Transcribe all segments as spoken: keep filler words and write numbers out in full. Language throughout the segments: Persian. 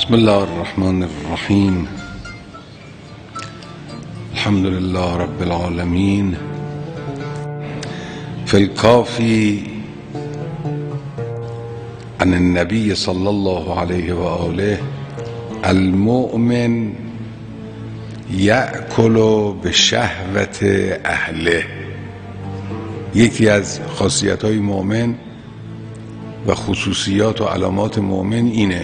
بسم الله الرحمن الرحیم. الحمد لله رب العالمین. فی الکافی عن النبی صلی الله علیه و آله: المؤمن یأکل بشهوت اهله. یکی از خاصیت‌های مؤمن و خصوصیات و علامات مؤمن اینه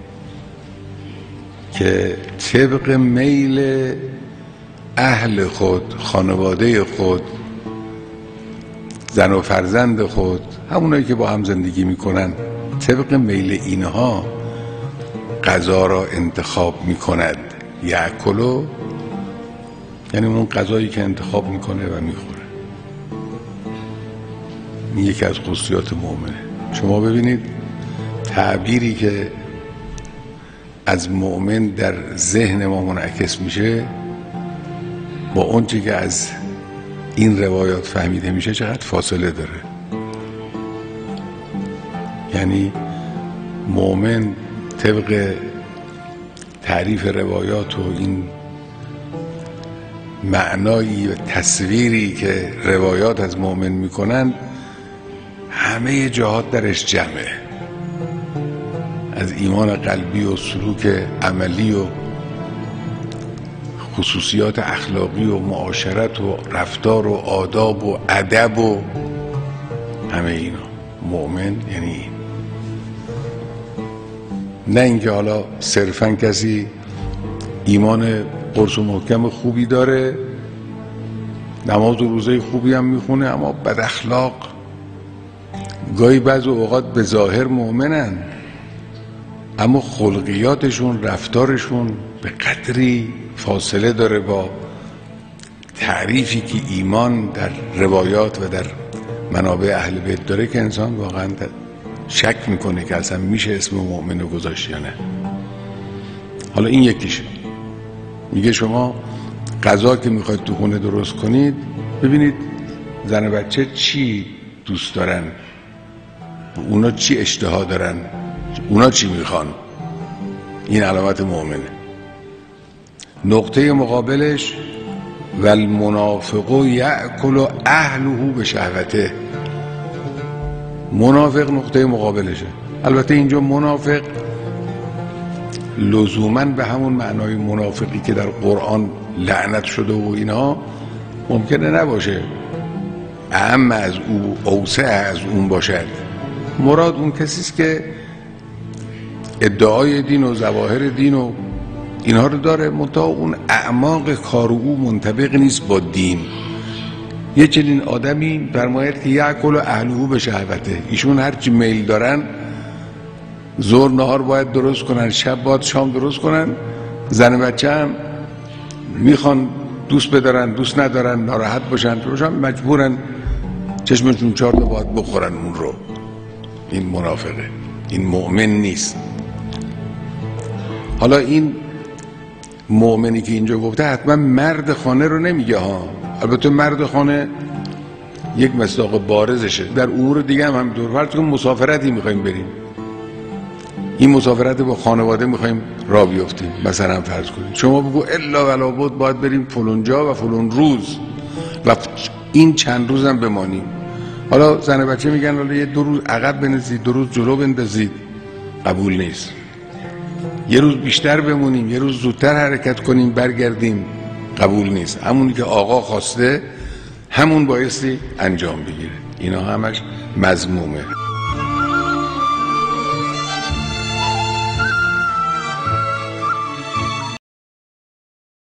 که طبق میل اهل خود، خانواده خود، زن و فرزند خود، همونایی که با هم زندگی میکنن، طبق میل اینها غذا را انتخاب میکند. یأکلو یعنی اون غذایی که انتخاب میکنه و میخوره. این یکی از خصوصیات مؤمنه. شما ببینید تعبیری که از مؤمن در ذهن ما منعکس میشه با اونچه که از این روایات فهمیده میشه چقدر فاصله داره. یعنی مؤمن طبق تعریف روایات و این معنایی و تصویری که روایات از مؤمن میکنن همه جهات درش جمعه، از ایمان قلبی و سلوک عملی و خصوصیات اخلاقی و معاشرت و رفتار و آداب و ادب و همه اینا. مؤمن یعنی این. نه اینکه حالا صرفا کسی ایمان قرص و محکم خوبی داره، نماز و روزه خوبی هم میخونه، اما بد اخلاق. گاهی بعض اوقات به ظاهر مؤمنن اما خلقیاتشون، رفتارشون به قدری فاصله داره با تعریفی که ایمان در روایات و در منابع اهل بیت داره که انسان واقعا شک میکنه که اصلا میشه اسم مؤمن رو گذاشت یا نه. حالا این یکیشه. میگه شما غذا که میخواید تو خونه درست کنید ببینید زن و بچه چی دوست دارن، اونا چی اشتها دارن، اونا چی میخوان. این علامت مؤمنه. نقطه مقابلش: و المنافق یأکل اهله بشهوته. منافق نقطه مقابلشه. البته اینجا منافق لزوماً به همون معنای منافقی که در قرآن لعنت شده و اینها ممکنه نباشه، اعم از او، اوسع از اون باشد. مراد اون کسیست که ادعای دین و ظواهر دین و اینها رو داره، منتها اون اعماق کار او منطبق نیست با دین. یه چنین آدمی فرماید که یأکل اهله بشهوته. ایشون هرچی میل دارن، ظهر نهار باید درست کنن، شب باید شام درست کنن، زن بچه هم میخوان دوست بدارن، دوست ندارن، ناراحت باشن، باشن مجبورن چشمشون چهار تا باید بخورن اون رو. این منافقه، این مؤمن نیست. حالا این مؤمنی که اینجا گفته حتما مرد خانه رو نمیگه ها. البته مرد خانه یک مصداق بارزشه. در امور دیگه هم همینطور. فرض کن مسافرتی میخوایم بریم، این مسافرت با خانواده میخوایم راه بیافتیم، مثلا فرض کنید شما بگو الا ولا بد باید بریم فلان جا و فلان روز و این چند روز هم بمانیم. حالا زن بچه میگن حالا یه دو روز عقب بنزید، دو روز جلو بندازید. قبول نیست. یه روز بیشتر بمونیم، یه روز زودتر حرکت کنیم برگردیم. قبول نیست. همونی که آقا خواسته همون بایستی انجام بگیره. اینا همش مذمومه.